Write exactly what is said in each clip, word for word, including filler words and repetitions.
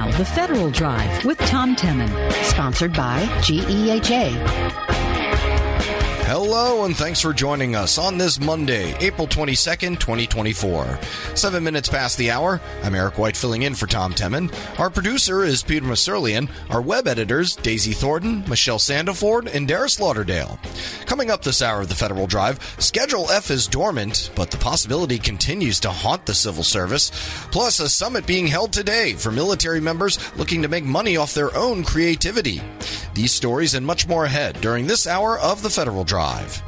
now, the Federal Drive with Tom Temin, sponsored by G E H A. Hello, and thanks for joining us on this Monday, April twenty-second, twenty twenty-four. Seven minutes past the hour, I'm Eric White filling in for Tom Temin. Our producer is Peter Masurlian. Our web editors, Daisy Thornton, Michelle Sandiford, and Darius Lauderdale. Coming up this hour of the Federal Drive, Schedule F is dormant, but the possibility continues to haunt the civil service. Plus, a summit being held today for military members looking to make money off their own creativity. These stories and much more ahead during this hour of the Federal Drive.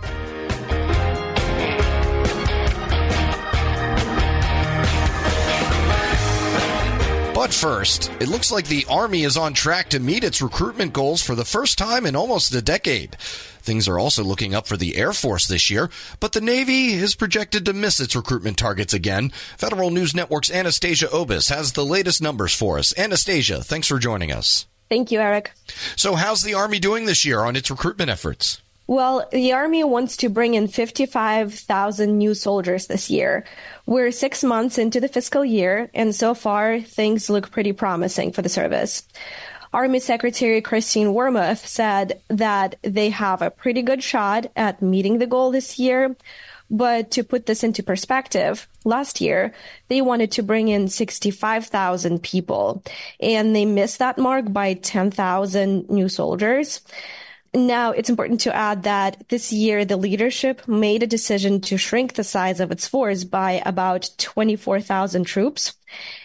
But first, it looks like the Army is on track to meet its recruitment goals for the first time in almost a decade. Things are also looking up for the Air Force this year, but the Navy is projected to miss its recruitment targets again. Federal News Network's Anastasia Obis has the latest numbers for us. Anastasia, thanks for joining us. Thank you, Eric. So how's the Army doing this year on its recruitment efforts? Well, the Army wants to bring in fifty-five thousand new soldiers this year. We're six months into the fiscal year, and so far, things look pretty promising for the service. Army Secretary Christine Wormuth said that they have a pretty good shot at meeting the goal this year. But to put this into perspective, last year, they wanted to bring in sixty-five thousand people, and they missed that mark by ten thousand new soldiers. Now, it's important to add that this year, the leadership made a decision to shrink the size of its force by about twenty-four thousand troops.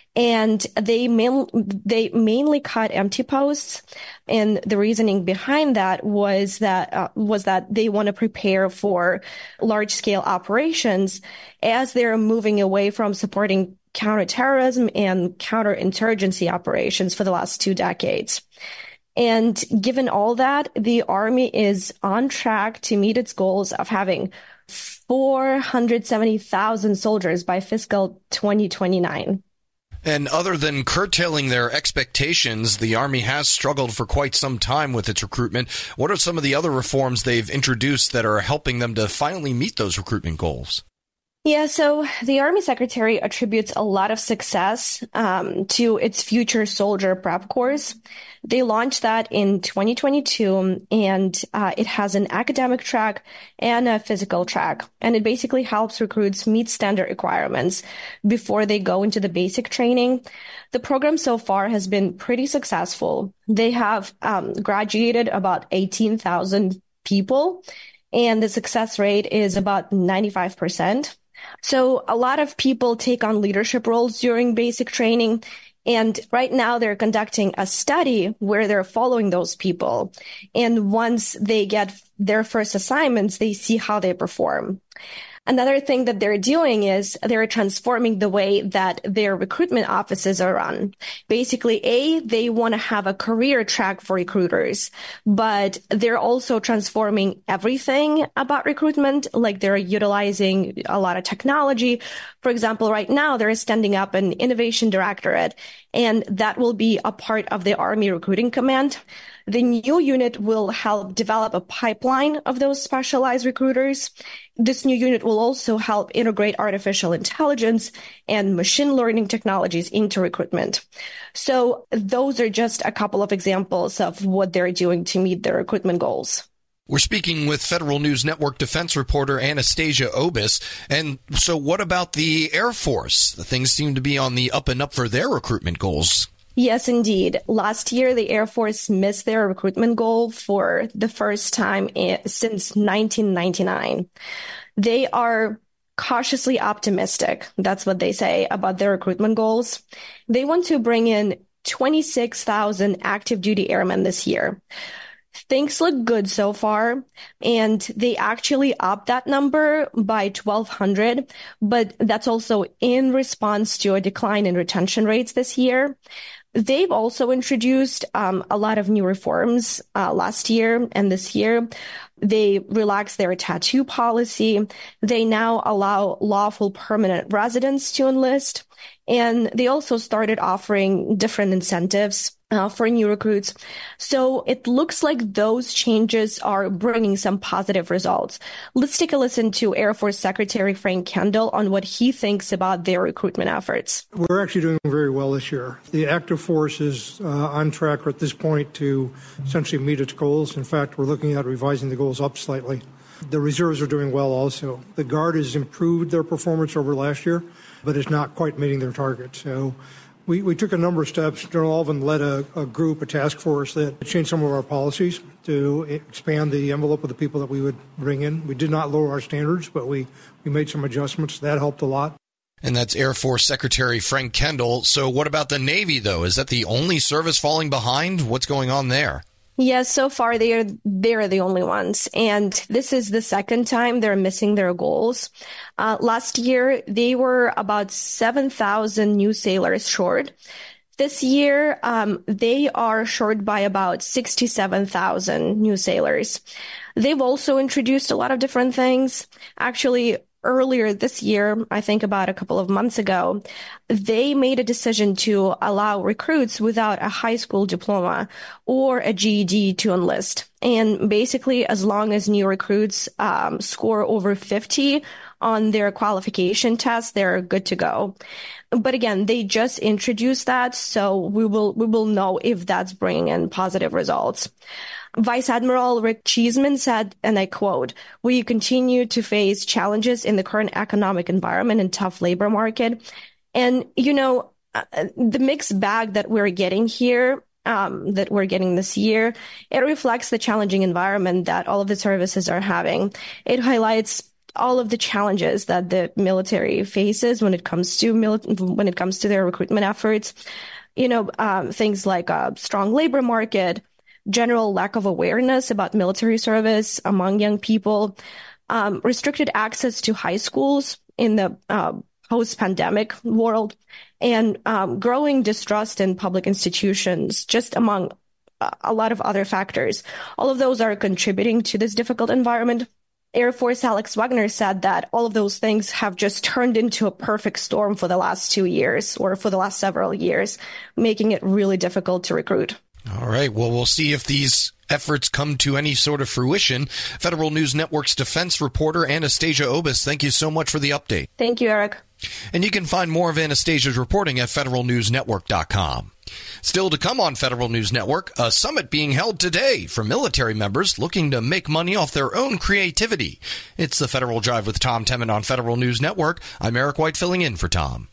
And they, main, they mainly cut empty posts. And the reasoning behind that was that, uh, was that they want to prepare for large scale operations as they're moving away from supporting counterterrorism and counterinsurgency operations for the last two decades. And given all that, the Army is on track to meet its goals of having four hundred seventy thousand soldiers by fiscal twenty twenty-nine. And other than curtailing their expectations, the Army has struggled for quite some time with its recruitment. What are some of the other reforms they've introduced that are helping them to finally meet those recruitment goals? Yeah, so the Army Secretary attributes a lot of success um, to its Future Soldier Prep course. They launched that in twenty twenty-two, and uh, it has an academic track and a physical track. And it basically helps recruits meet standard requirements before they go into the basic training. The program so far has been pretty successful. They have um, graduated about eighteen thousand people, and the success rate is about ninety-five percent. So a lot of people take on leadership roles during basic training. And right now they're conducting a study where they're following those people. And once they get their first assignments, they see how they perform. Another thing that they're doing is they're transforming the way that their recruitment offices are run. Basically, A, they want to have a career track for recruiters, but they're also transforming everything about recruitment, like they're utilizing a lot of technology. For example, right now, they're standing up an innovation directorate, and that will be a part of the Army Recruiting Command. The new unit will help develop a pipeline of those specialized recruiters. This new unit will also help integrate artificial intelligence and machine learning technologies into recruitment. So those are just a couple of examples of what they're doing to meet their recruitment goals. We're speaking with Federal News Network defense reporter Anastasia Obis. And so what about the Air Force? The things seem to be on the up and up for their recruitment goals. Yes, indeed. Last year, the Air Force missed their recruitment goal for the first time since nineteen ninety-nine. They are cautiously optimistic. That's what they say about their recruitment goals. They want to bring in twenty-six thousand active duty airmen this year. Things look good so far, and they actually upped that number by twelve hundred, but that's also in response to a decline in retention rates this year. They've also introduced um, a lot of new reforms uh, last year and this year. They relaxed their tattoo policy. They now allow lawful permanent residents to enlist. And they also started offering different incentives Uh, for new recruits. So it looks like those changes are bringing some positive results. Let's take a listen to Air Force Secretary Frank Kendall on what he thinks about their recruitment efforts. We're actually doing very well this year. The active force is uh, on track at this point to essentially meet its goals. In fact, we're looking at revising the goals up slightly. The reserves are doing well also. The Guard has improved their performance over last year, but is not quite meeting their target. So We, we took a number of steps. General Alvin led a, a group, a task force that changed some of our policies to expand the envelope of the people that we would bring in. We did not lower our standards, but we, we made some adjustments. That helped a lot. And that's Air Force Secretary Frank Kendall. So what about the Navy, though? Is that the only service falling behind? What's going on there? Yes, so far they are they're the only ones, and this is the second time they're missing their goals. Uh, last year they were about seven thousand new sailors short. This year um, they are short by about sixty-seven thousand new sailors. They've also introduced a lot of different things. Actually, earlier this year, I think about a couple of months ago, they made a decision to allow recruits without a high school diploma or a G E D to enlist. And basically, as long as new recruits um, score over fifty on their qualification test, they're good to go. But again, they just introduced that, so we will we will know if that's bringing in positive results. Vice Admiral Rick Cheeseman said, and I quote, "We continue to face challenges in the current economic environment and tough labor market." And, you know, the mixed bag that we're getting here, um, that we're getting this year, it reflects the challenging environment that all of the services are having. It highlights all of the challenges that the military faces when it comes to mili- when it comes to their recruitment efforts. You know, um, things like a strong labor market, general lack of awareness about military service among young people, um, restricted access to high schools in the uh, post-pandemic world, and um, growing distrust in public institutions, just among a lot of other factors. All of those are contributing to this difficult environment. Air Force Alex Wagner said that all of those things have just turned into a perfect storm for the last two years or for the last several years, making it really difficult to recruit. All right. Well, we'll see if these efforts come to any sort of fruition. Federal News Network's defense reporter Anastasia Obis, thank you so much for the update. Thank you, Eric. And you can find more of Anastasia's reporting at federal news network dot com. Still to come on Federal News Network, a summit being held today for military members looking to make money off their own creativity. It's the Federal Drive with Tom Temin on Federal News Network. I'm Eric White filling in for Tom.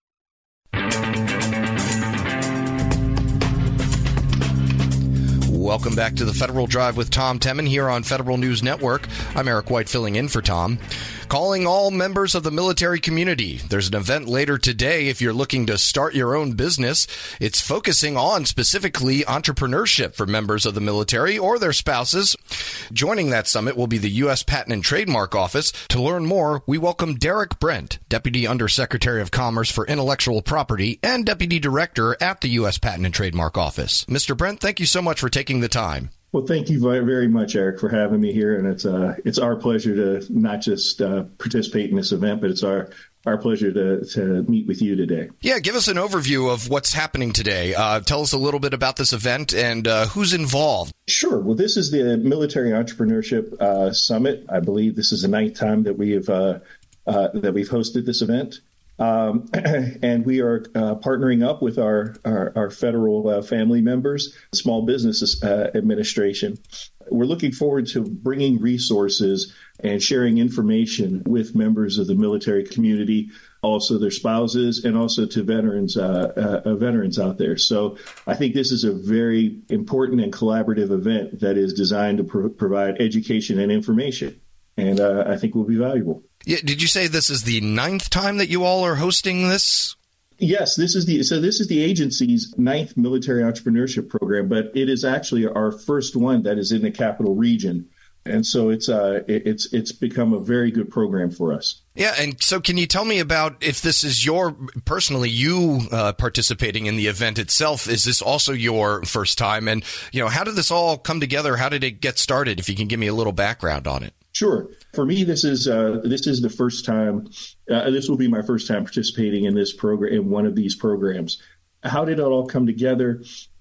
Welcome back to the Federal Drive with Tom Temin here on Federal News Network. I'm Eric White filling in for Tom. Calling all members of the military community. There's an event later today if you're looking to start your own business. It's focusing on specifically entrepreneurship for members of the military or their spouses. Joining that summit will be the U S Patent and Trademark Office. To learn more, we welcome Derek Brent, Deputy Undersecretary of Commerce for Intellectual Property and Deputy Director at the U S Patent and Trademark Office. Mister Brent, thank you so much for taking the time. Well, thank you very much, Eric, for having me here. And it's uh, it's our pleasure to not just uh, participate in this event, but it's our our pleasure to, to meet with you today. Yeah, give us an overview of what's happening today. Uh, tell us a little bit about this event and uh, who's involved. Sure. Well, this is the Military Entrepreneurship uh, Summit. I believe this is the ninth time that we have uh, uh, that we've hosted this event. Um, and we are uh, partnering up with our, our, our federal uh, family members, Small Business uh, Administration. We're looking forward to bringing resources and sharing information with members of the military community, also their spouses, and also to veterans, uh, uh, veterans out there. So I think this is a very important and collaborative event that is designed to pro- provide education and information, and uh, I think will be valuable. Yeah, did you say this is the ninth time that you all are hosting this? Yes, this is the so this is the agency's ninth military entrepreneurship program, but it is actually our first one that is in the capital region, and so it's uh it's it's become a very good program for us. Yeah, and so can you tell me about if this is your personally you uh, participating in the event itself? Is this also your first time? And you know, how did this all come together? How did it get started? If you can give me a little background on it. Sure. For me, this is uh, this is the first time. Uh, this will be my first time participating in this program, in one of these programs. How did it all come together?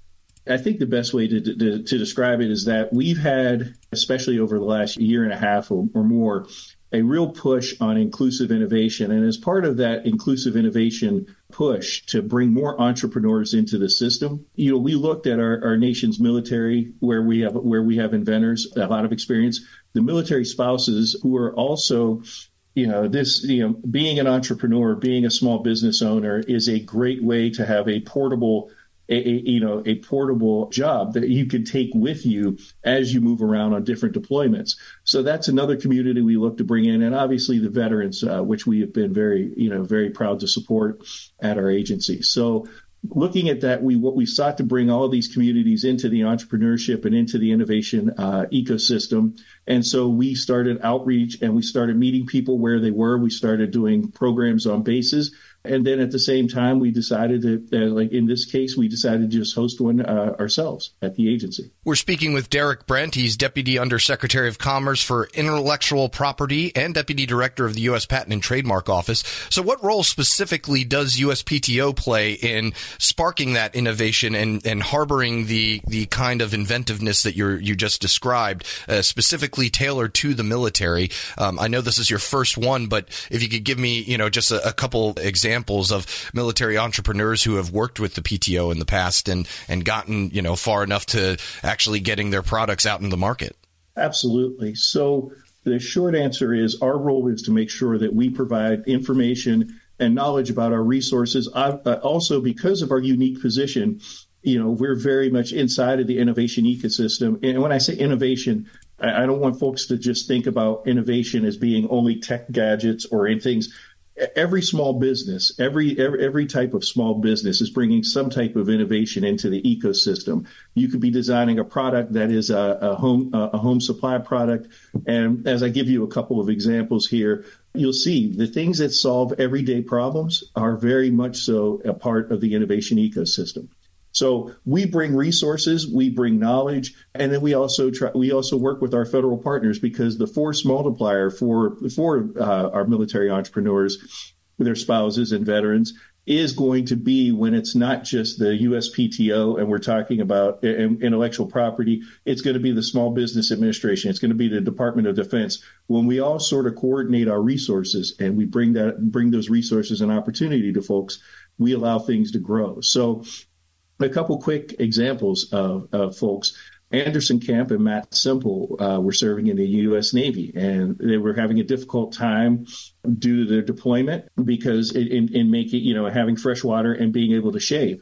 I think the best way to, to, to describe it is that we've had, especially over the last year and a half or, or more, a real push on inclusive innovation. And as part of that inclusive innovation push to bring more entrepreneurs into the system, you know, we looked at our, our nation's military, where we have where we have inventors, a lot of experience, the military spouses who are also, you know, this, you know, being an entrepreneur, being a small business owner is a great way to have a portable A, a, you know, a portable job that you can take with you as you move around on different deployments. So that's another community we look to bring in. And obviously the veterans, uh, which we have been very, you know, very proud to support at our agency. So looking at that, we what we sought to bring all of these communities into the entrepreneurship and into the innovation uh, ecosystem. And so we started outreach and we started meeting people where they were. We started doing programs on bases. And then at the same time, we decided that, uh, like in this case, we decided to just host one uh, ourselves at the agency. We're speaking with Derek Brent. He's Deputy Undersecretary of Commerce for Intellectual Property and Deputy Director of the U S Patent and Trademark Office. So what role specifically does U S P T O play in sparking that innovation and, and harboring the the kind of inventiveness that you you just described, uh, specifically tailored to the military? Um, I know this is your first one, but if you could give me, you know, just a, a couple examples of military entrepreneurs who have worked with the P T O in the past and, and gotten, you know, far enough to actually getting their products out in the market. Absolutely. So the short answer is our role is to make sure that we provide information and knowledge about our resources. Uh, also, because of our unique position, you know, we're very much inside of the innovation ecosystem. And when I say innovation, I, I don't want folks to just think about innovation as being only tech gadgets or in things. Every small business, every, every every type of small business is bringing some type of innovation into the ecosystem. You could be designing a product that is a, a home a home supply product, and as I give you a couple of examples here, you'll see the things that solve everyday problems are very much so a part of the innovation ecosystem. So we bring resources, we bring knowledge, and then we also try, we also work with our federal partners, because the force multiplier for for uh, our military entrepreneurs, their spouses and veterans, is going to be when it's not just the U S P T O and we're talking about intellectual property. It's going to be the Small Business Administration. It's going to be the Department of Defense. When we all sort of coordinate our resources and we bring that bring those resources and opportunity to folks, we allow things to grow. So a couple quick examples of, of folks. Anderson Camp and Matt Simple uh, were serving in the U S Navy, and they were having a difficult time due to their deployment because in, in making, you know, having fresh water and being able to shave.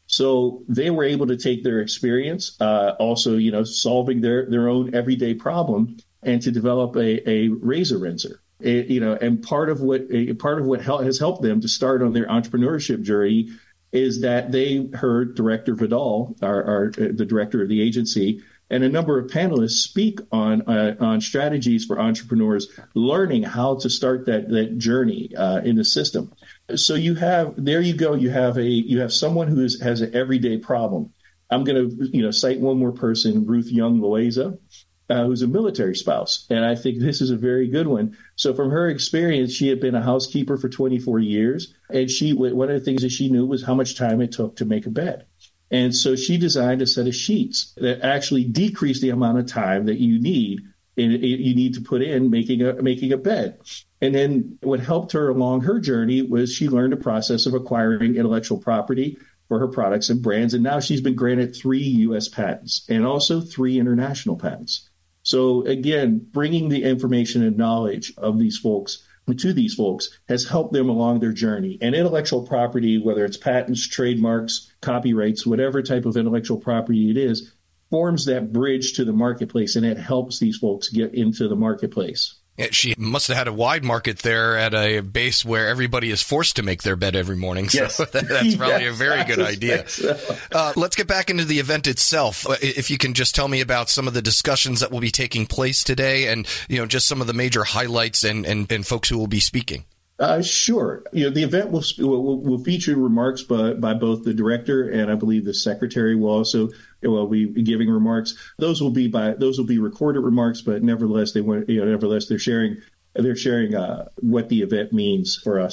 So they were able to take their experience, uh, also, you know, solving their, their own everyday problem, and to develop a, a razor rinser. It, you know, and part of what a, part of what help, has helped them to start on their entrepreneurship journey is that they heard Director Vidal, our, our the director of the agency, and a number of panelists speak on uh, on strategies for entrepreneurs learning how to start that that journey uh, in the system. So you have there you go. You have a you have someone who is, has an everyday problem. I'm going to you know cite one more person, Ruth Young Loaiza, Uh, who's a military spouse. And I think this is a very good one. So from her experience, she had been a housekeeper for twenty-four years. And she, one of the things that she knew was how much time it took to make a bed. And so she designed a set of sheets that actually decrease the amount of time that you need in, you need to put in making a, making a bed. And then what helped her along her journey was she learned the process of acquiring intellectual property for her products and brands. And now she's been granted three U S patents and also three international patents. So again, bringing the information and knowledge of these folks to these folks has helped them along their journey. And intellectual property, whether it's patents, trademarks, copyrights, whatever type of intellectual property it is, forms that bridge to the marketplace, and it helps these folks get into the marketplace. She must have had a wide market there at a base where everybody is forced to make their bed every morning. So yes. that, that's probably yes, a very good idea. So. Uh, let's get back into the event itself. If you can just tell me about some of the discussions that will be taking place today and, you know, just some of the major highlights and, and, and folks who will be speaking. Uh, sure. You know, the event will, will will feature remarks by, by both the director and I believe the secretary will also will be giving remarks. Those will be by those will be recorded remarks, but nevertheless they want you know nevertheless they're sharing they're sharing uh, what the event means for us.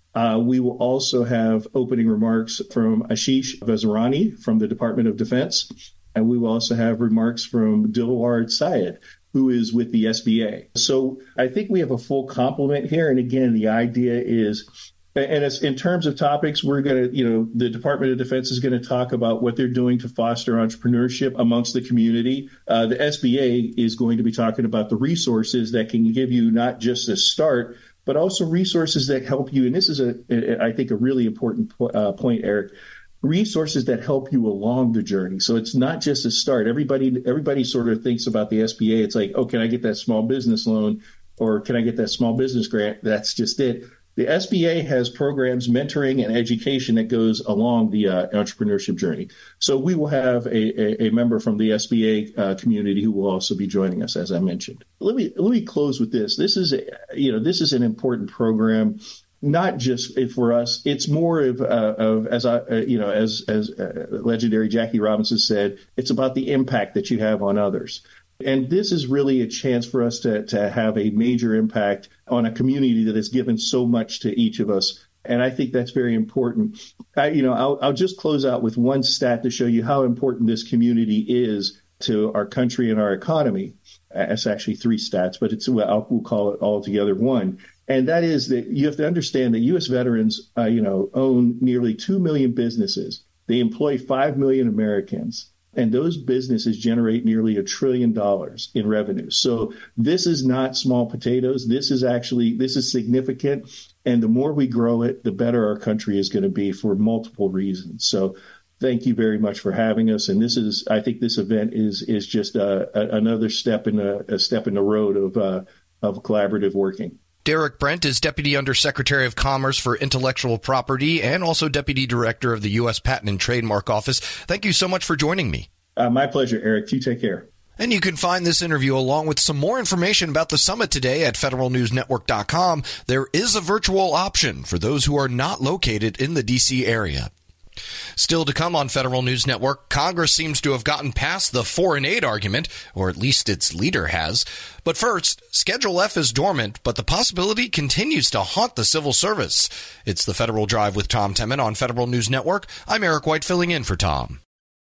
Uh, we will also have opening remarks from Ashish Vazirani from the Department of Defense, and we will also have remarks from Dilwar Syed, who is with the S B A. So I think we have a full complement here. And again, the idea is, and it's, in terms of topics, we're going to, you know, the Department of Defense is going to talk about what they're doing to foster entrepreneurship amongst the community. Uh, the S B A is going to be talking about the resources that can give you not just a start, but also resources that help you. And this is, a, I think, a really important po- uh, point, Eric. Resources that help you along the journey. So it's not just a start. Everybody, everybody sort of thinks about the S B A. It's like, oh, can I get that small business loan, or can I get that small business grant? That's just it. The S B A has programs, mentoring, and education that goes along the uh, entrepreneurship journey. So we will have a, a, a member from the S B A uh, community who will also be joining us, as I mentioned. Let me let me close with this. This is, a, you know, this is an important program. Not just for us, it's more of, uh, of as I, uh, you know, as as uh, legendary Jackie Robinson said, it's about the impact that you have on others. And this is really a chance for us to to have a major impact on a community that has given so much to each of us. And I think that's very important. I, you know, I'll, I'll just close out with one stat to show you how important this community is to our country and our economy. It's actually three stats, but it's well, we'll call it all together one. And that is that you have to understand that U S veterans, uh, you know, own nearly two million businesses. They employ five million Americans, and those businesses generate nearly a trillion dollars in revenue. So this is not small potatoes. This is actually, this is significant. And the more we grow it, the better our country is going to be for multiple reasons. So thank you very much for having us. And this is, I think this event is, is just uh, a, another step in a, a step in the road of, uh, of collaborative working. Derek Brent is Deputy Undersecretary of Commerce for Intellectual Property and also Deputy Director of the U S Patent and Trademark Office. Thank you so much for joining me. Uh, my pleasure, Eric. You take care. And you can find this interview along with some more information about the summit today at federal news network dot com. There is a virtual option for those who are not located in the D C area. Still to come on Federal News Network, Congress seems to have gotten past the foreign aid argument, or at least its leader has. But first, Schedule F is dormant, but the possibility continues to haunt the civil service. It's the Federal Drive with Tom Temin on Federal News Network. I'm Eric White filling in for Tom.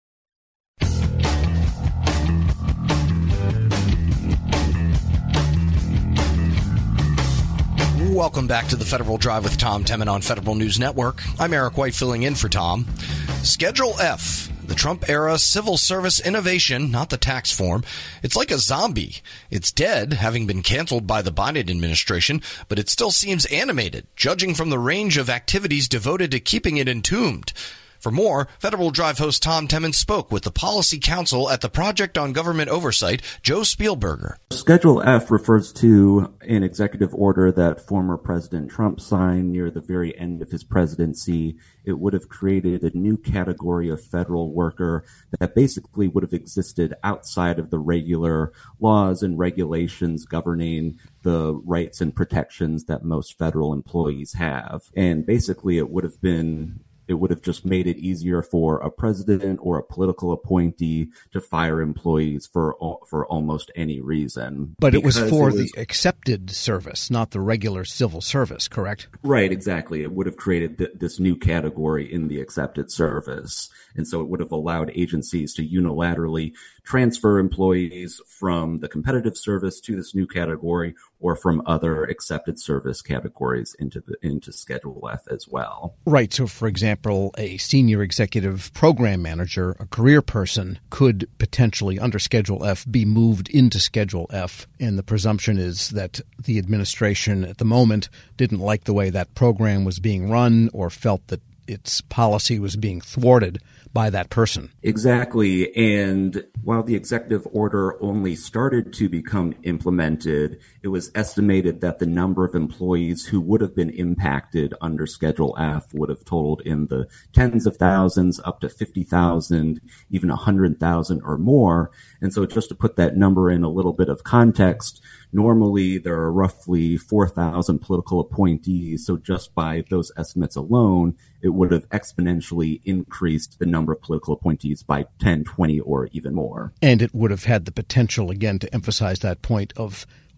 Welcome back to the Federal Drive with Tom Temin on Federal News Network. I'm Eric White filling in for Tom. Schedule F, the Trump-era civil service innovation, not the tax form. It's like a zombie. It's dead, having been canceled by the Biden administration, but it still seems animated, judging from the range of activities devoted to keeping it entombed. For more, Federal Drive host Tom Temin spoke with the Policy Council at the Project on Government Oversight, Joe Spielberger. Schedule F refers to an executive order that former President Trump signed near the very end of his presidency. It would have created a new category of federal worker that basically would have existed outside of the regular laws and regulations governing the rights and protections that most federal employees have. And basically it would have been It would have just made it easier for a president or a political appointee to fire employees for for almost any reason. But it was for it was, the accepted service, not the regular civil service, correct? Right, exactly. It would have created th- this new category in the accepted service. And so it would have allowed agencies to unilaterally transfer employees from the competitive service to this new category or from other accepted service categories into the into Schedule F as well. Right. So, for example, a senior executive program manager, a career person, could potentially, under Schedule F, be moved into Schedule F. And the presumption is that the administration at the moment didn't like the way that program was being run or felt that its policy was being thwarted by that person. Exactly. And while the executive order only started to become implemented, it was estimated that the number of employees who would have been impacted under Schedule F would have totaled in the tens of thousands, up to fifty thousand, even one hundred thousand or more. And so just to put that number in a little bit of context, normally there are roughly four thousand political appointees. So just by those estimates alone, it would have exponentially increased the number of political appointees by ten, twenty, or even more. And it would have had the potential, again, to emphasize that point of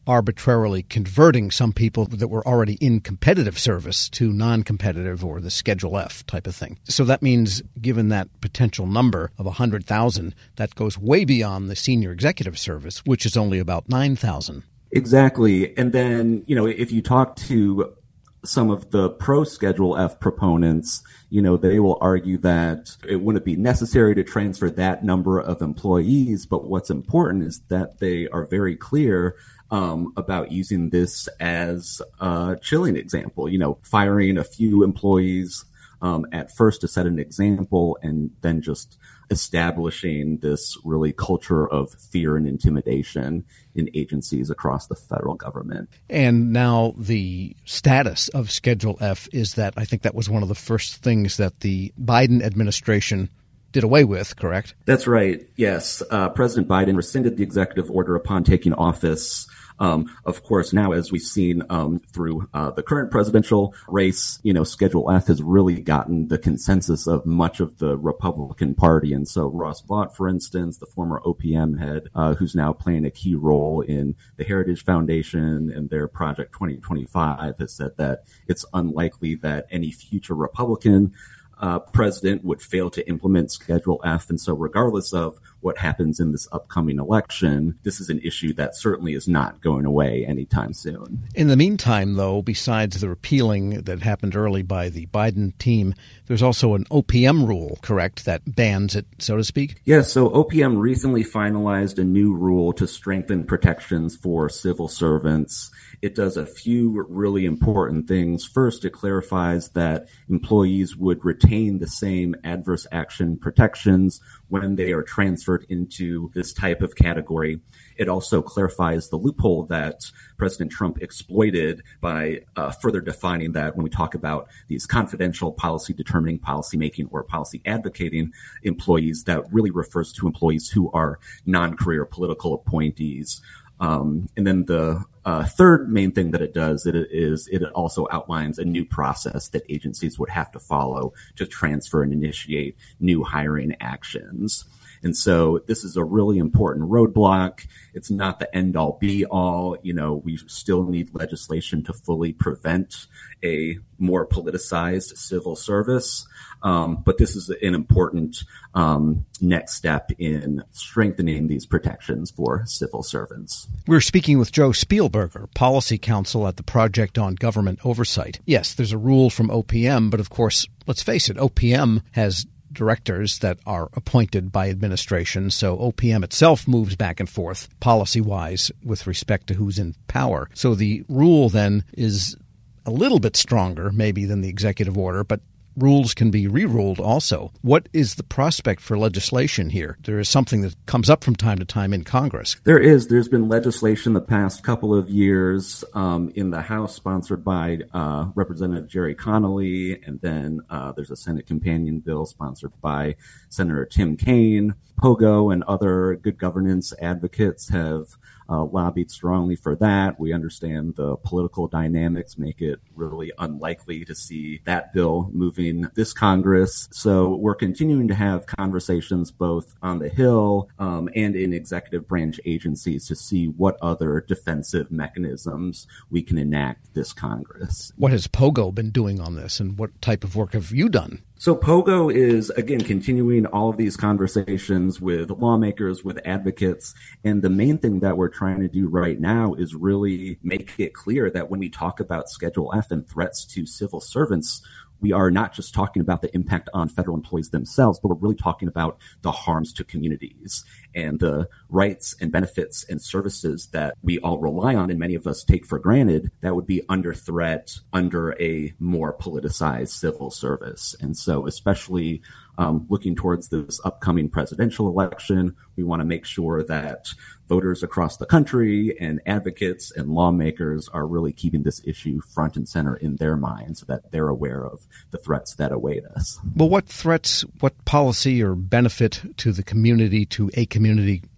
arbitrarily converting some people that were already in competitive service to non-competitive or the Schedule F type of thing. So that means, given that potential number of one hundred thousand, that goes way beyond the senior executive service, which is only about nine thousand. Exactly. And then, you know, if you talk to some of the pro-Schedule F proponents, you know, they will argue that it wouldn't be necessary to transfer that number of employees. But what's important is that they are very clear um, about using this as a chilling example, you know, firing a few employees um, at first to set an example, and then just establishing this really culture of fear and intimidation in agencies across the federal government. And now the status of Schedule F is that I think that was one of the first things that the Biden administration did away with, correct? That's right. Yes. Uh, President Biden rescinded the executive order upon taking office. Um, of course, now, as we've seen um, through uh, the current presidential race, you know, Schedule F has really gotten the consensus of much of the Republican Party. And so Ross Vaught, for instance, the former O P M head, uh, who's now playing a key role in the Heritage Foundation and their Project twenty twenty-five, has said that it's unlikely that any future Republican Uh, president would fail to implement Schedule F. And so regardless of what happens in this upcoming election, this is an issue that certainly is not going away anytime soon. In the meantime, though, besides the repealing that happened early by the Biden team, there's also an O P M rule, correct, that bans it, so to speak? Yeah, so O P M recently finalized a new rule to strengthen protections for civil servants. It does a few really important things. First, it clarifies that employees would retain the same adverse action protections when they are transferred into this type of category. It also clarifies the loophole that President Trump exploited by uh, further defining that when we talk about these confidential policy determining, policy making, or policy advocating employees, that really refers to employees who are non-career political appointees. Um, and then the uh, third main thing that it does it is it also outlines a new process that agencies would have to follow to transfer and initiate new hiring actions. And so this is a really important roadblock. It's not the end all be all. You know, we still need legislation to fully prevent a more politicized civil service. Um, but this is an important um, next step in strengthening these protections for civil servants. We're speaking with Joe Spielberger, policy counsel at the Project on Government Oversight. Yes, there's a rule from O P M, but of course, let's face it, O P M has directors that are appointed by administration, so O P M itself moves back and forth policy-wise with respect to who's in power. So the rule then is a little bit stronger maybe than the executive order, but rules can be re-ruled also. What is the prospect for legislation here? There is something that comes up from time to time in Congress. There is. There's been legislation the past couple of years um, in the House sponsored by uh, Representative Jerry Connolly, and then uh, there's a Senate companion bill sponsored by Senator Tim Kaine. Pogo and other good governance advocates have Uh, lobbied strongly for that. We understand the political dynamics make it really unlikely to see that bill moving this Congress. So we're continuing to have conversations both on the Hill um, and in executive branch agencies to see what other defensive mechanisms we can enact this Congress. What has Pogo been doing on this, and what type of work have you done? So Pogo is, again, continuing all of these conversations with lawmakers, with advocates. And the main thing that we're trying to do right now is really make it clear that when we talk about Schedule F and threats to civil servants, we are not just talking about the impact on federal employees themselves, but we're really talking about the harms to communities and the rights and benefits and services that we all rely on and many of us take for granted that would be under threat under a more politicized civil service. And so especially um, looking towards this upcoming presidential election, we want to make sure that voters across the country and advocates and lawmakers are really keeping this issue front and center in their minds so that they're aware of the threats that await us. Well, what threats, what policy or benefit to the community, to a community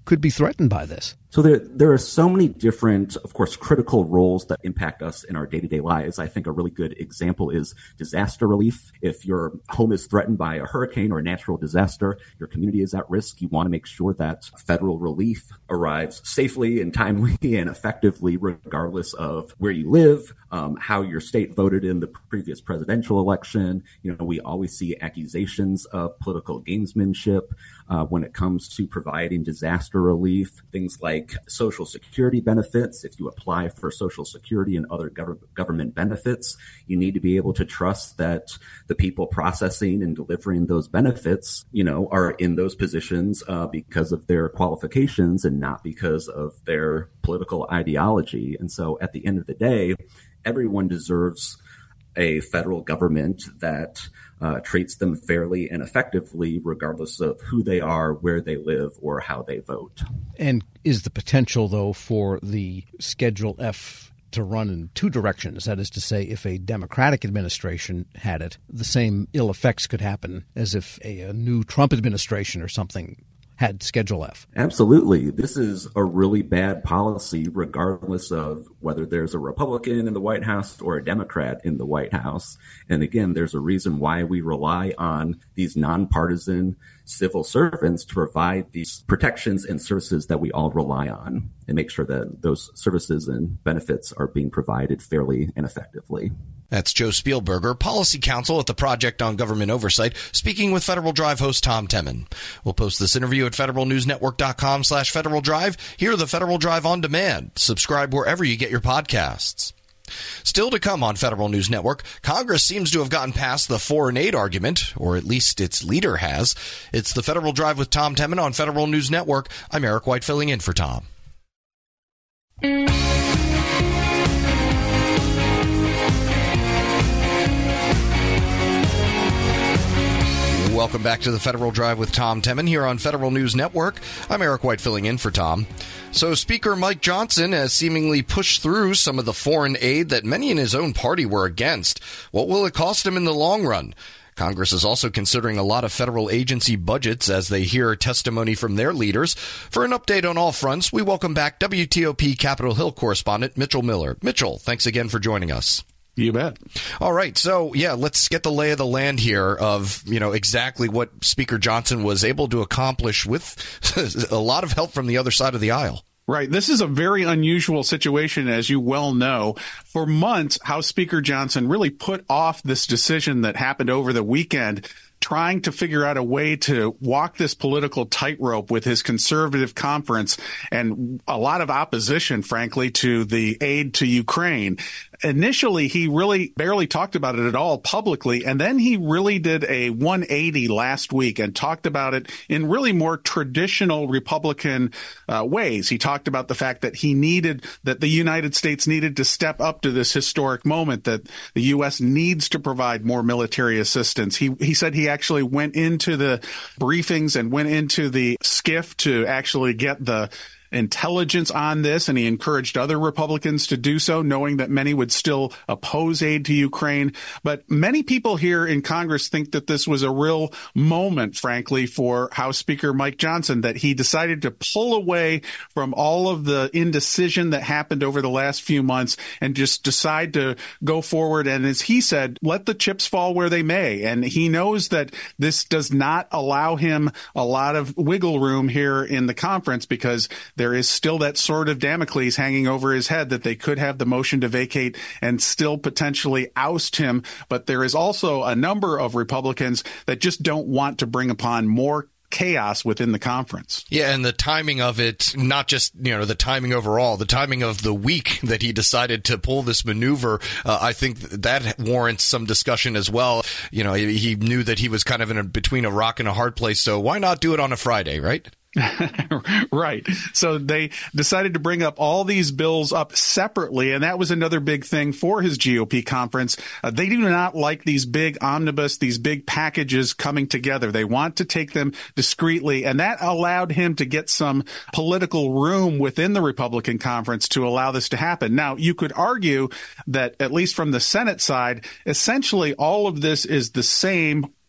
could be threatened by this? So there, there are so many different, of course, critical roles that impact us in our day-to-day lives. I think a really good example is disaster relief. If your home is threatened by a hurricane or a natural disaster, your community is at risk, you want to make sure that federal relief arrives safely and timely and effectively, regardless of where you live, um, how your state voted in the previous presidential election. You know, we always see accusations of political gamesmanship uh, when it comes to providing disaster relief, things like Social Security benefits. If you apply for Social Security and other gov- government benefits, you need to be able to trust that the people processing and delivering those benefits, you know, are in those positions uh, because of their qualifications and not because of their political ideology. And so at the end of the day, everyone deserves a federal government that uh, treats them fairly and effectively, regardless of who they are, where they live, or how they vote. And is the potential, though, for the Schedule F to run in two directions? That is to say, if a Democratic administration had it, the same ill effects could happen as if a, a new Trump administration or something had Schedule F. Absolutely. This is a really bad policy, regardless of whether there's a Republican in the White House or a Democrat in the White House. And again, there's a reason why we rely on these nonpartisan civil servants to provide these protections and services that we all rely on and make sure that those services and benefits are being provided fairly and effectively. That's Joe Spielberger, Policy Counsel at the Project on Government Oversight, speaking with Federal Drive host Tom Temin. We'll post this interview at federalnewsnetwork.com slash Federal Drive. Hear the Federal Drive on demand. Subscribe wherever you get your podcasts. Still to come on Federal News Network, Congress seems to have gotten past the foreign aid argument, or at least its leader has. It's the Federal Drive with Tom Temin on Federal News Network. I'm Eric White filling in for Tom. Welcome back to the Federal Drive with Tom Temin here on Federal News Network. I'm Eric White filling in for Tom. So Speaker Mike Johnson has seemingly pushed through some of the foreign aid that many in his own party were against. What will it cost him in the long run? Congress is also considering a lot of federal agency budgets as they hear testimony from their leaders. For an update on all fronts, we welcome back W T O P Capitol Hill correspondent Mitchell Miller. Mitchell, thanks again for joining us. You bet. All right. So, yeah, let's get the lay of the land here of, you know, exactly what Speaker Johnson was able to accomplish with a lot of help from the other side of the aisle. Right. This is a very unusual situation, as you well know. For months, House Speaker Johnson really put off this decision that happened over the weekend, trying to figure out a way to walk this political tightrope with his conservative conference and a lot of opposition, frankly, to the aid to Ukraine. Initially, he really barely talked about it at all publicly, and then he really did a one eighty last week and talked about it in really more traditional Republican uh, ways. He talked about the fact that he needed, that the United States needed to step up to this historic moment, that the U S needs to provide more military assistance. He he said he actually went into the briefings and went into the skiff to actually get the intelligence on this, and he encouraged other Republicans to do so, knowing that many would still oppose aid to Ukraine. But many people here in Congress think that this was a real moment, frankly, for House Speaker Mike Johnson, that he decided to pull away from all of the indecision that happened over the last few months and just decide to go forward. And as he said, let the chips fall where they may. And he knows that this does not allow him a lot of wiggle room here in the conference, because there is still that sword of Damocles hanging over his head that they could have the motion to vacate and still potentially oust him. But there is also a number of Republicans that just don't want to bring upon more chaos within the conference. Yeah, and the timing of it, not just, you know, the timing overall, the timing of the week that he decided to pull this maneuver, uh, I think that warrants some discussion as well. You know, he, he knew that he was kind of in a, between a rock and a hard place, so why not do it on a Friday, right? Right. So they decided to bring up all these bills up separately, and that was another big thing for his G O P conference. Uh, they do not like these big omnibus, these big packages coming together. They want to take them discreetly, and that allowed him to get some political room within the Republican conference to allow this to happen. Now, you could argue that, at least from the Senate side, essentially all of this is the same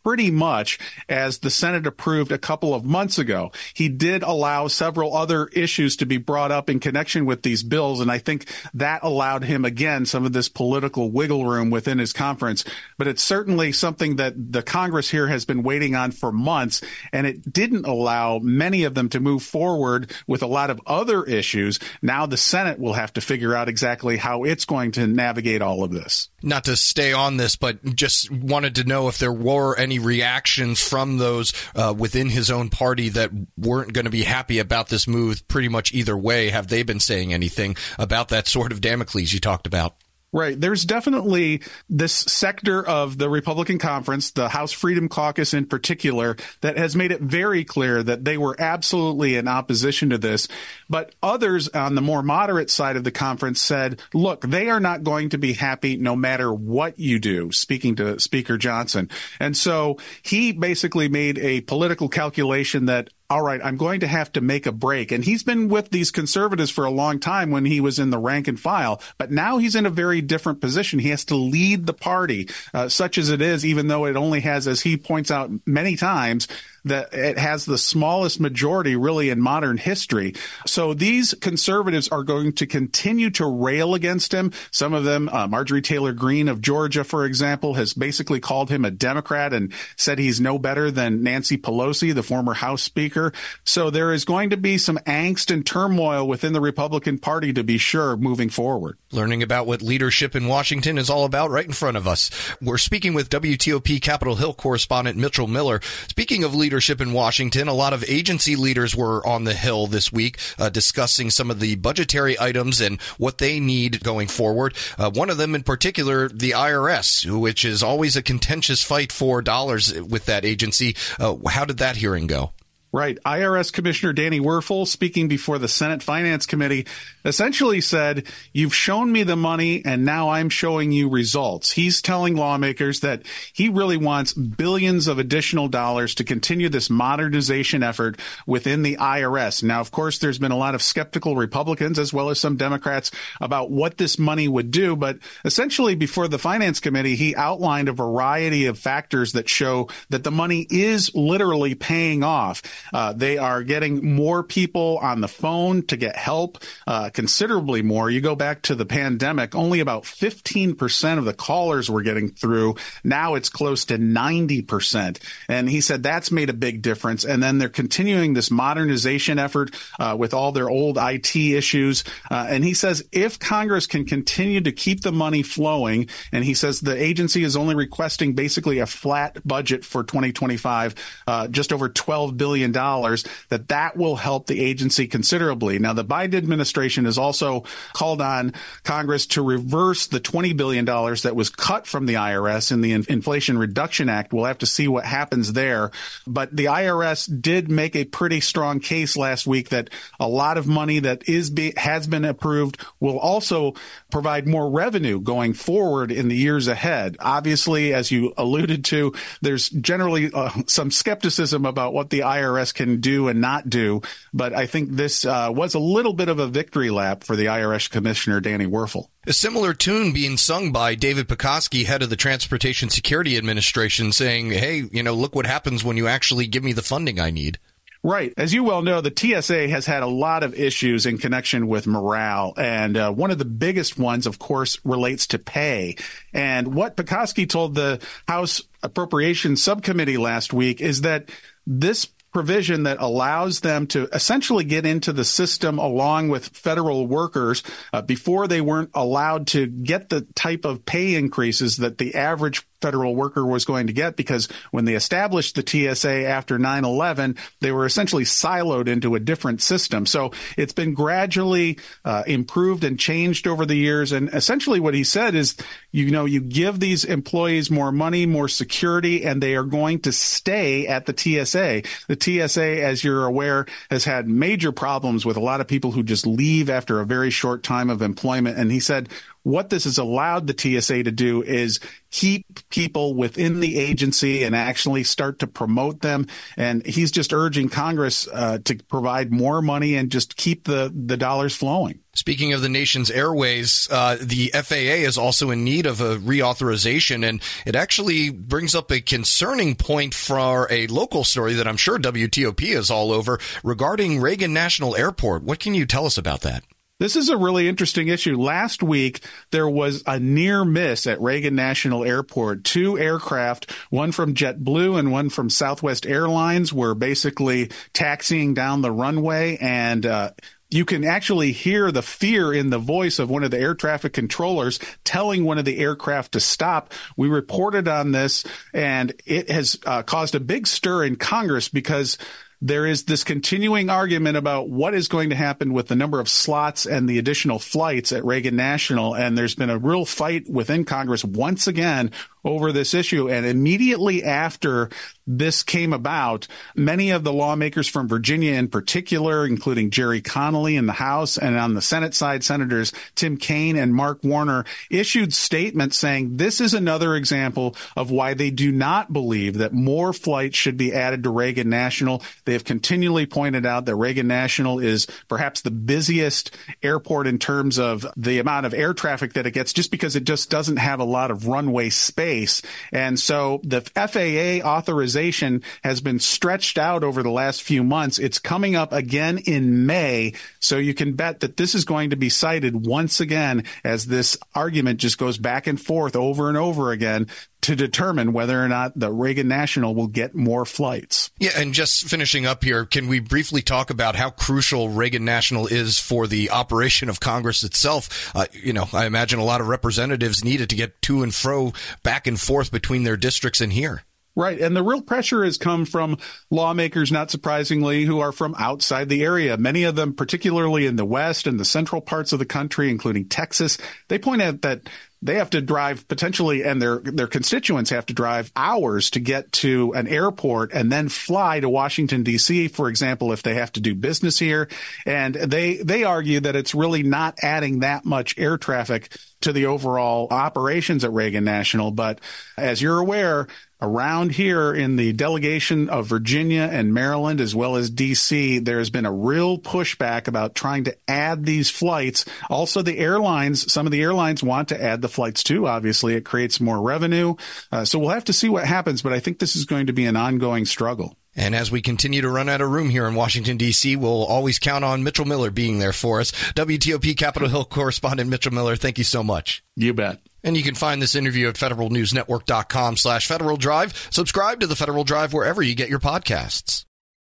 pretty much as the Senate approved a couple of months ago. He did allow several other issues to be brought up in connection with these bills, and I think that allowed him, again, some of this political wiggle room within his conference. But it's certainly something that the Congress here has been waiting on for months, and it didn't allow many of them to move forward with a lot of other issues. Now the Senate will have to figure out exactly how it's going to navigate all of this. Not to stay on this, but just wanted to know if there were any reactions from those uh, within his own party that weren't going to be happy about this move pretty much either way. Have they been saying anything about that sort of Damocles you talked about? Right. There's definitely this sector of the Republican conference, the House Freedom Caucus in particular, that has made it very clear that they were absolutely in opposition to this. But others on the more moderate side of the conference said, look, they are not going to be happy no matter what you do, speaking to Speaker Johnson. And so he basically made a political calculation that, all right, I'm going to have to make a break. And he's been with these conservatives for a long time when he was in the rank and file. But now he's in a very different position. He has to lead the party, uh, such as it is, even though it only has, as he points out many times, that it has the smallest majority really in modern history. So these conservatives are going to continue to rail against him. Some of them, uh, Marjorie Taylor Greene of Georgia, for example, has basically called him a Democrat and said he's no better than Nancy Pelosi, the former House Speaker. So there is going to be some angst and turmoil within the Republican Party, to be sure, moving forward. Learning about what leadership in Washington is all about right in front of us. We're speaking with W T O P Capitol Hill correspondent Mitchell Miller. Speaking of leadership in Washington, a lot of agency leaders were on the Hill this week uh, discussing some of the budgetary items and what they need going forward. Uh, one of them in particular, the I R S, which is always a contentious fight for dollars with that agency. Uh, how did that hearing go? Right. I R S Commissioner Danny Werfel, speaking before the Senate Finance Committee, essentially said, you've shown me the money and now I'm showing you results. He's telling lawmakers that he really wants billions of additional dollars to continue this modernization effort within the I R S. Now, of course, there's been a lot of skeptical Republicans as well as some Democrats about what this money would do. But essentially, before the Finance Committee, he outlined a variety of factors that show that the money is literally paying off. Uh, they are getting more people on the phone to get help, uh, considerably more. You go back to the pandemic, only about fifteen percent of the callers were getting through. Now it's close to ninety percent. And he said that's made a big difference. And then they're continuing this modernization effort uh, with all their old I T issues. Uh, and he says if Congress can continue to keep the money flowing, and he says the agency is only requesting basically a flat budget for twenty twenty-five, uh, just over twelve billion dollars, that that will help the agency considerably. Now, the Biden administration has also called on Congress to reverse the twenty billion dollars that was cut from the I R S in the Inflation Reduction Act. We'll have to see what happens there. But the I R S did make a pretty strong case last week that a lot of money that is be, has been approved will also provide more revenue going forward in the years ahead. Obviously, as you alluded to, there's generally uh, some skepticism about what the I R S can do and not do. But I think this uh, was a little bit of a victory lap for the I R S Commissioner, Danny Werfel. A similar tune being sung by David Pekoske, head of the Transportation Security Administration, saying, hey, you know, look what happens when you actually give me the funding I need. Right. As you well know, the T S A has had a lot of issues in connection with morale. And uh, one of the biggest ones, of course, relates to pay. And what Pekoske told the House Appropriations Subcommittee last week is that this provision that allows them to essentially get into the system along with federal workers uh, before they weren't allowed to get the type of pay increases that the average federal worker was going to get, because when they established the T S A after nine eleven, they were essentially siloed into a different system. So it's been gradually uh, improved and changed over the years. And essentially what he said is, you know, you give these employees more money, more security, and they are going to stay at the T S A. The T S A, as you're aware, has had major problems with a lot of people who just leave after a very short time of employment. And he said, what this has allowed the T S A to do is keep people within the agency and actually start to promote them. And he's just urging Congress uh, to provide more money and just keep the, the dollars flowing. Speaking of the nation's airways, uh, the F A A is also in need of a reauthorization, and it actually brings up a concerning point for a local story that I'm sure W T O P is all over regarding Reagan National Airport. What can you tell us about that? This is a really interesting issue. Last week, there was a near miss at Reagan National Airport. Two aircraft, one from JetBlue and one from Southwest Airlines, were basically taxiing down the runway, and uh, you can actually hear the fear in the voice of one of the air traffic controllers telling one of the aircraft to stop. We reported on this, and it has uh, caused a big stir in Congress because there is this continuing argument about what is going to happen with the number of slots and the additional flights at Reagan National. And there's been a real fight within Congress once again over this issue. And immediately after this came about, many of the lawmakers from Virginia in particular, including Jerry Connolly in the House, and on the Senate side, Senators Tim Kaine and Mark Warner, issued statements saying this is another example of why they do not believe that more flights should be added to Reagan National. They have continually pointed out that Reagan National is perhaps the busiest airport in terms of the amount of air traffic that it gets, just because it just doesn't have a lot of runway space. And so the F A A authorization has been stretched out over the last few months. It's coming up again in May. So you can bet that this is going to be cited once again as this argument just goes back and forth over and over again to determine whether or not the Reagan National will get more flights. Yeah, and just finishing up here, can we briefly talk about how crucial Reagan National is for the operation of Congress itself? Uh, you know, I imagine a lot of representatives needed to get to and fro, back and forth between their districts and here. Right. And the real pressure has come from lawmakers, not surprisingly, who are from outside the area. Many of them, particularly in the West and the central parts of the country, including Texas, they point out that they have to drive potentially, and their their constituents have to drive hours to get to an airport and then fly to Washington, D C, for example, if they have to do business here. And they they argue that it's really not adding that much air traffic to the overall operations at Reagan National. But as you're aware, around here in the delegation of Virginia and Maryland, as well as D C, there's been a real pushback about trying to add these flights. Also, the airlines, some of the airlines want to add the flights too. Obviously, it creates more revenue. Uh, so we'll have to see what happens, but I think this is going to be an ongoing struggle. And as we continue to run out of room here in Washington, D C, we'll always count on Mitchell Miller being there for us. W T O P Capitol Hill correspondent Mitchell Miller, thank you so much. You bet. And you can find this interview at federalnewsnetwork.com slash Federal Drive. Subscribe to the Federal Drive wherever you get your podcasts.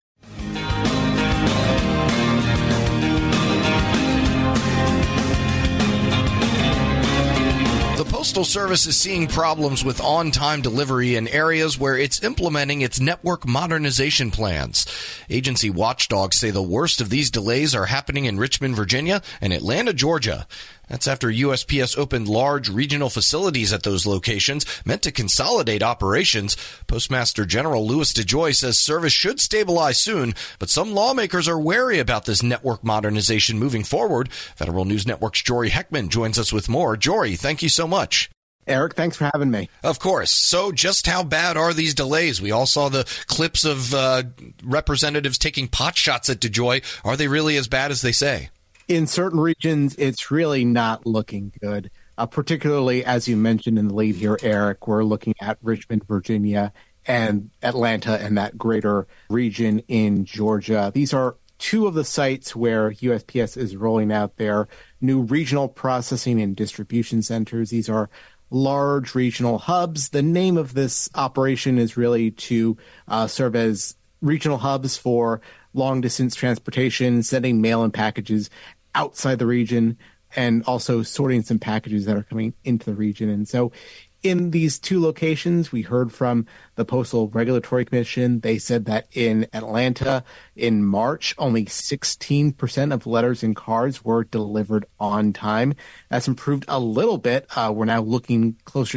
The Postal Service is seeing problems with on-time delivery in areas where it's implementing its network modernization plans. Agency watchdogs say the worst of these delays are happening in Richmond, Virginia, and Atlanta, Georgia. That's after U S P S opened large regional facilities at those locations meant to consolidate operations. Postmaster General Louis DeJoy says service should stabilize soon, but some lawmakers are wary about this network modernization moving forward. Federal News Network's Jory Heckman joins us with more. Jory, thank you so much. Eric, thanks for having me. Of course. So just how bad are these delays? We all saw the clips of uh, representatives taking pot shots at DeJoy. Are they really as bad as they say? In certain regions, it's really not looking good, uh, particularly, as you mentioned in the lead here, Eric, we're looking at Richmond, Virginia, and Atlanta and that greater region in Georgia. These are two of the sites where U S P S is rolling out their new regional processing and distribution centers. These are large regional hubs. The name of this operation is really to uh, serve as regional hubs for long-distance transportation, sending mail and packages outside the region, and also sorting some packages that are coming into the region. And so in these two locations, we heard from the Postal Regulatory Commission. They said that in Atlanta, in March, only sixteen percent of letters and cards were delivered on time. That's improved a little bit. Uh, we're now looking closer to like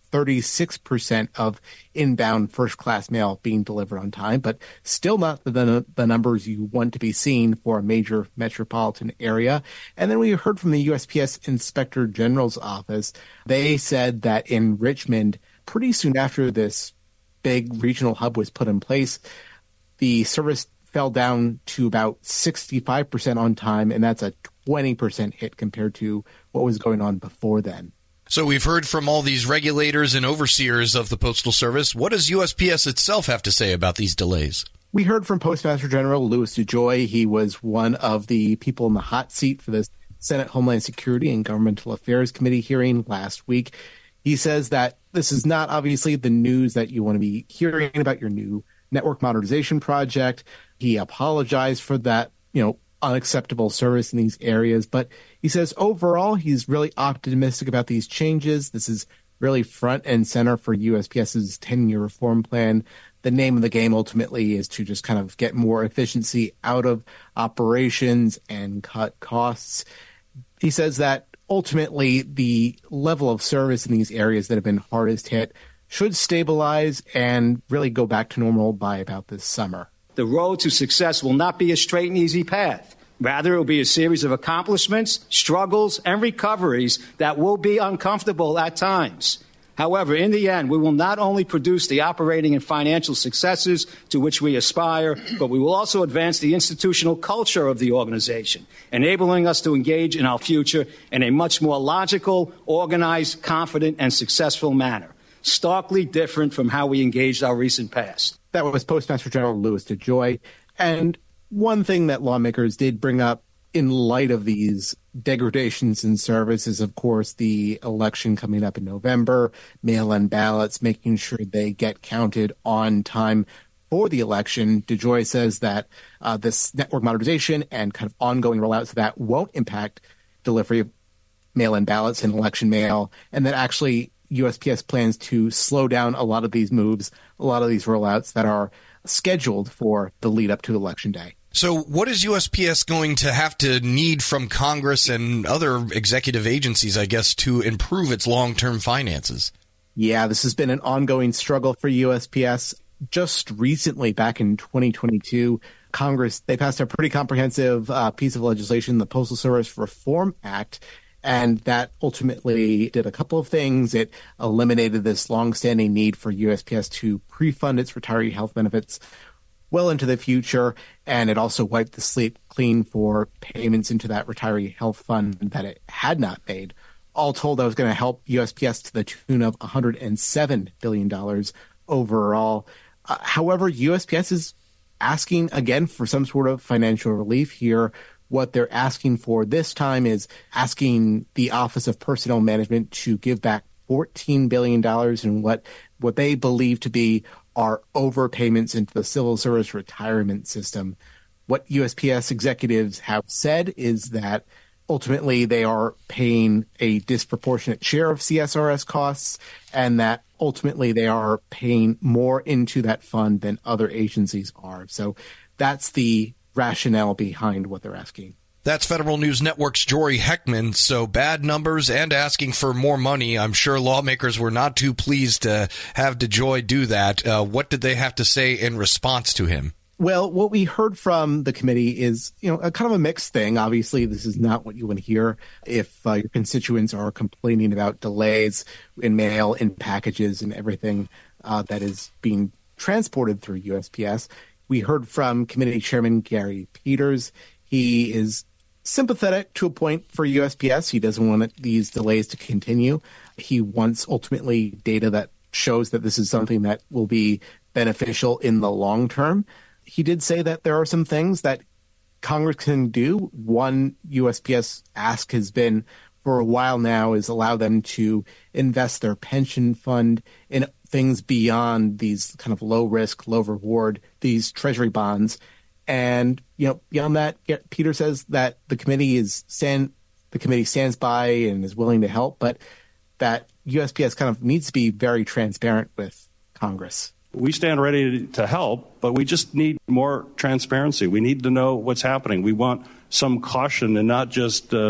thirty-six percent of inbound first-class mail being delivered on time, but still not the, the numbers you want to be seeing for a major metropolitan area. And then we heard from the U S P S Inspector General's office. They said that in Richmond, pretty soon after this big regional hub was put in place, the service fell down to about sixty-five percent on time, and that's a twenty percent hit compared to what was going on before then. So we've heard from all these regulators and overseers of the Postal Service. What does U S P S itself have to say about these delays? We heard from Postmaster General Louis DeJoy. He was one of the people in the hot seat for this Senate Homeland Security and Governmental Affairs Committee hearing last week. He says that this is not obviously the news that you want to be hearing about your new network modernization project. He apologized for that, you know, unacceptable service in these areas. But he says overall, he's really optimistic about these changes. This is really front and center for U S P S's ten-year reform plan. The name of the game ultimately is to just kind of get more efficiency out of operations and cut costs. He says that ultimately the level of service in these areas that have been hardest hit should stabilize and really go back to normal by about this summer. The road to success will not be a straight and easy path. Rather, it will be a series of accomplishments, struggles, and recoveries that will be uncomfortable at times. However, in the end, we will not only produce the operating and financial successes to which we aspire, but we will also advance the institutional culture of the organization, enabling us to engage in our future in a much more logical, organized, confident, and successful manner, starkly different from how we engaged our recent past. That was Postmaster General Louis DeJoy. And one thing that lawmakers did bring up in light of these degradations in service is, of course, the election coming up in November, mail-in ballots, making sure they get counted on time for the election. DeJoy says that uh, this network modernization and kind of ongoing rollouts of that won't impact delivery of mail-in ballots and election mail, and that actually U S P S plans to slow down a lot of these moves, a lot of these rollouts that are scheduled for the lead up to Election Day. So what is U S P S going to have to need from Congress and other executive agencies, I guess, to improve its long-term finances? Yeah, this has been an ongoing struggle for U S P S. Just recently, back in twenty twenty-two, Congress, they passed a pretty comprehensive uh, piece of legislation, the Postal Service Reform Act. And that ultimately did a couple of things. It eliminated this longstanding need for U S P S to pre-fund its retiree health benefits well into the future. And it also wiped the slate clean for payments into that retiree health fund that it had not made. All told, that was going to help U S P S to the tune of one hundred seven billion dollars overall. Uh, however, U S P S is asking again for some sort of financial relief here. What they're asking for this time is asking the Office of Personnel Management to give back fourteen billion dollars in what, what they believe to be are overpayments into the civil service retirement system. What U S P S executives have said is that ultimately they are paying a disproportionate share of C S R S costs, and that ultimately they are paying more into that fund than other agencies are. So that's the rationale behind what they're asking. That's Federal News Network's Jory Heckman. So bad numbers and asking for more money. I'm sure lawmakers were not too pleased to have DeJoy do that. Uh, what did they have to say in response to him? Well, what we heard from the committee is, you know, a kind of a mixed thing. Obviously, this is not what you want to hear if uh, your constituents are complaining about delays in mail, in packages, and everything uh, that is being transported through U S P S. We heard from Committee Chairman Gary Peters. He is sympathetic to a point for U S P S. He doesn't want these delays to continue. He wants ultimately data that shows that this is something that will be beneficial in the long term. He did say that there are some things that Congress can do. One U S P S ask has been for a while now is allow them to invest their pension fund in things beyond these kind of low risk, low reward, these treasury bonds. And, you know, beyond that, Peter says that the committee is stand, the committee stands by and is willing to help, but that U S P S kind of needs to be very transparent with Congress. We stand ready to help, but we just need more transparency. We need to know what's happening. We want some caution and not just uh,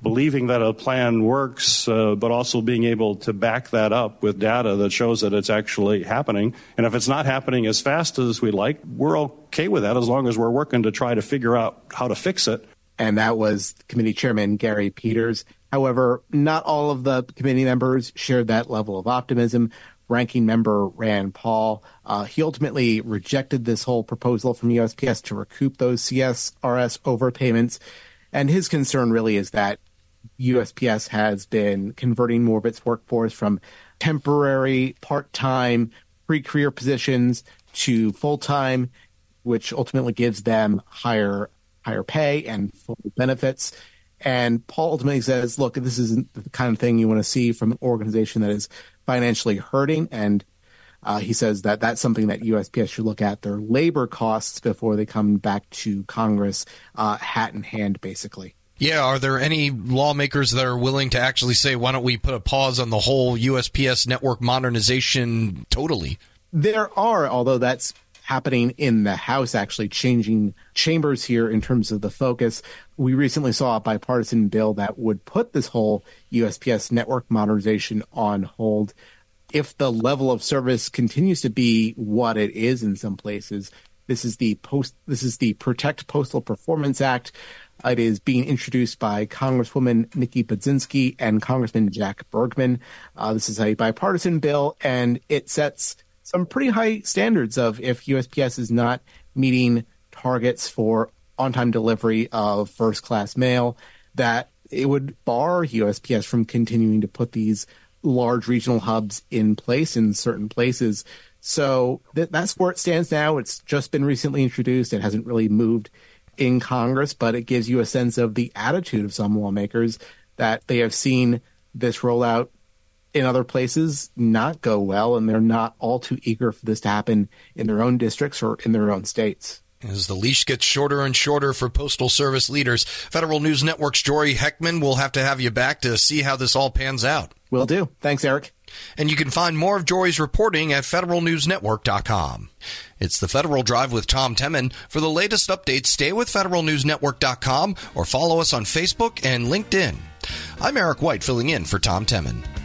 believing that a plan works, uh, but also being able to back that up with data that shows that it's actually happening. And if it's not happening as fast as we like, we're okay with that as long as we're working to try to figure out how to fix it. And that was Committee Chairman Gary Peters. However, not all of the committee members shared that level of optimism. Ranking Member Rand Paul, uh, he ultimately rejected this whole proposal from U S P S to recoup those C S R S overpayments. And his concern really is that U S P S has been converting more of its workforce from temporary, part-time, pre-career positions to full-time, which ultimately gives them higher higher pay and full benefits. And Paul ultimately says, look, this isn't the kind of thing you want to see from an organization that is financially hurting. And uh, he says that that's something that U S P S should look at their labor costs before they come back to Congress, uh, hat in hand, basically. Yeah, are there any lawmakers that are willing to actually say, why don't we put a pause on the whole U S P S network modernization totally? There are, although that's happening in the House, actually changing chambers here in terms of the focus. We recently saw a bipartisan bill that would put this whole U S P S network modernization on hold. If the level of service continues to be what it is in some places, this is the post. This is the Protect Postal Performance Act. It is being introduced by Congresswoman Nikki Budzinski and Congressman Jack Bergman. Uh, this is a bipartisan bill, and it sets some pretty high standards of if U S P S is not meeting targets for on-time delivery of first-class mail, that it would bar U S P S from continuing to put these large regional hubs in place in certain places. So th- that's where it stands now. It's just been recently introduced. It hasn't really moved in Congress, but it gives you a sense of the attitude of some lawmakers that they have seen this rollout in other places not go well, and they're not all too eager for this to happen in their own districts or in their own states. As the leash gets shorter and shorter for Postal Service leaders, Federal News Network's Jory Heckman will have to have you back to see how this all pans out. Will do. Thanks, Eric. And you can find more of Jory's reporting at federal news network dot com. It's the Federal Drive with Tom Temin. For the latest updates, stay with federal news network dot com or follow us on Facebook and LinkedIn. I'm Eric White, filling in for Tom Temin.